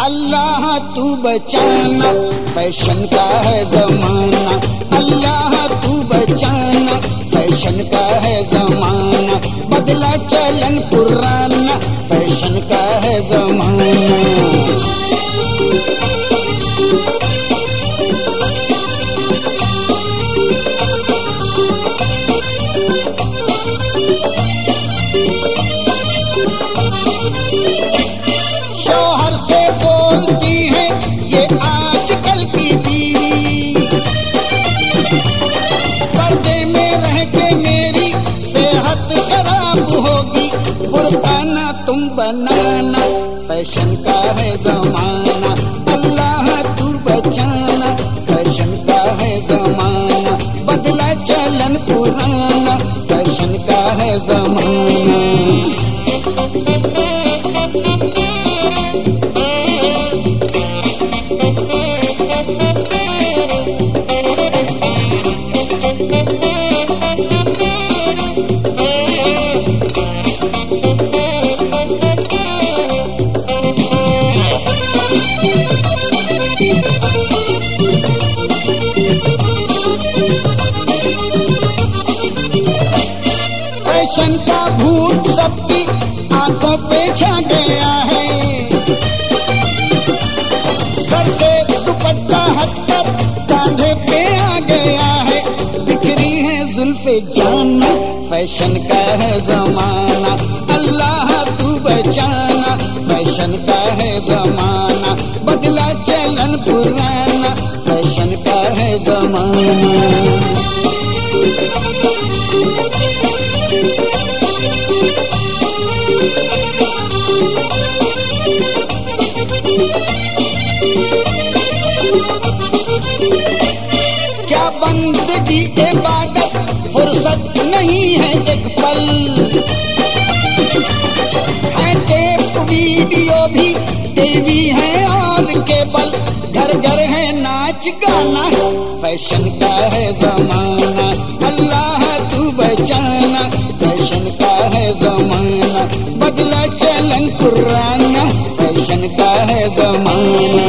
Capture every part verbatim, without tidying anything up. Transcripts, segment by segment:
अल्लाह तू बचाना, फैशन का है जमाना। अल्लाह तू बचाना, फैशन का है जमाना। बदला चलन पुराना, फैशन का है जमाना। शौहर से बोलती है ये आजकल की बीवी, पर्दे में रह के मेरी सेहत खराब होगी। बुरकाना तुम बनाना, फैशन का है जमाना। अल्लाह तू बचाना, फैशन का है जमाना। बदला चलन पुराना, फैशन का है जमाना। फैशन का भूत सबकी आंखों पे छा गया है। सर से दुपट्टा हटकर कांधे पे आ गया है। बिखरी है जुल्फे जाना, फैशन का है जमाना। अल्लाह तू बचाना, फैशन का है जमाना। बदला चलन पुराना, फैशन का है जमाना। क्या बंदगी इबादत फुर्सत नहीं है एक पल। है टेप वीडियो भी टीवी है और केबल। घर घर है नाच गाना, फैशन का है जमाना। अल्लाह तू बचाना, फैशन का है जमाना। बदला चलन पुराना, फैशन का है जमाना।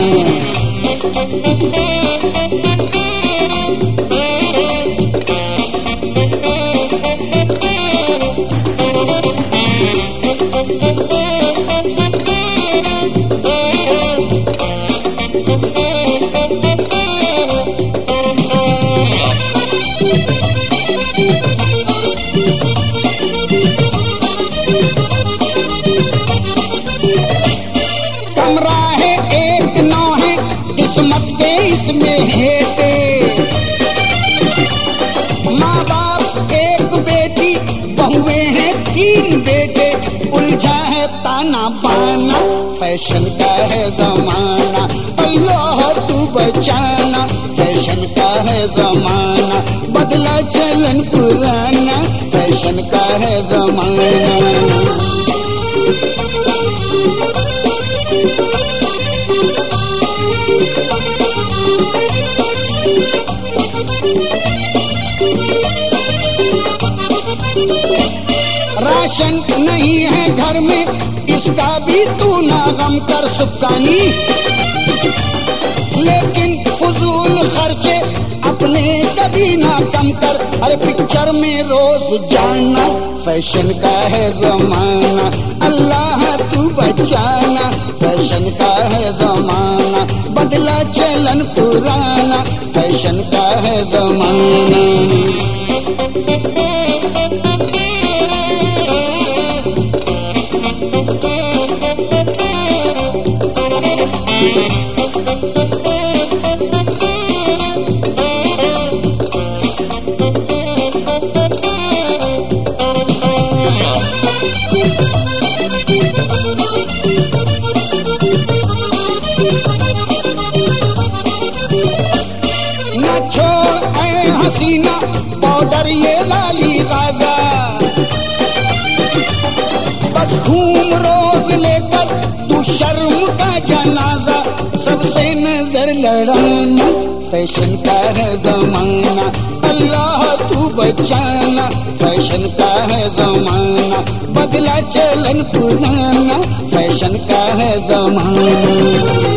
कमरा है एक नौ है, किस्मत के इसमें हेते। माँ बाप एक बेटी, बहुएं हैं तीन बेटे। उलझा है ताना बाना, फैशन का है जमाना। अल्लाह तू बचाना, फैशन का है जमाना। बदला चलन पुराना, फैशन का है जमाना। राशन नहीं है घर में, इसका भी तू ना गम कर सुक्कानी। लेकिन फजूल खर्चे अपने कभी ना कम कर। अरे पिक्चर में रोज जाना, फैशन का है जमाना। अल्लाह तू बचाना, फैशन का है जमाना। बदला चलन पुराना, फैशन का है जमाना। न छोड़ ऐ हसीना पाउडर ये लाली गाजा। बस घूम रोज लेकर तू शर्म का जनाजा। सबसे नजर लड़ाना, फैशन का है जमाना। अल्लाह तू बचाना, फैशन फैशन का है जमाना, बदला चलन पुराना, फैशन का है जमाना।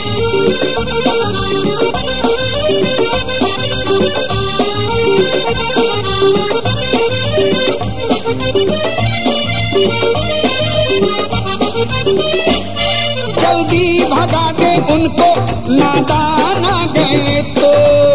जल्दी भगा दे उनको, नादान आ गए तो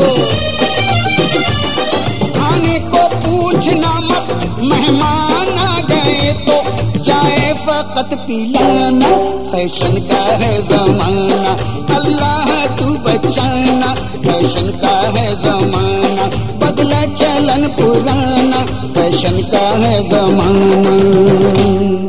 खाने को पूछना मत, मेहमान आ गए तो चाय फकत पिलाना, फैशन का है जमाना, अल्लाह तू बचाना, फैशन का है जमाना, बदला चलन पुराना, फैशन का है जमाना।